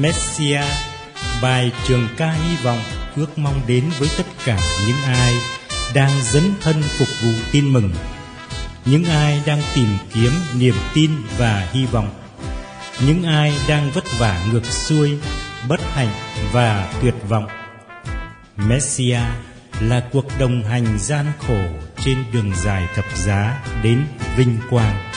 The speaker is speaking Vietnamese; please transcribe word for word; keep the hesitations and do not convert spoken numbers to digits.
Messia, bài trường ca hy vọng ước mong đến với tất cả những ai đang dấn thân phục vụ tin mừng, những ai đang tìm kiếm niềm tin và hy vọng, những ai đang vất vả ngược xuôi, bất hạnh và tuyệt vọng. Messia là cuộc đồng hành gian khổ trên đường dài thập giá đến vinh quang.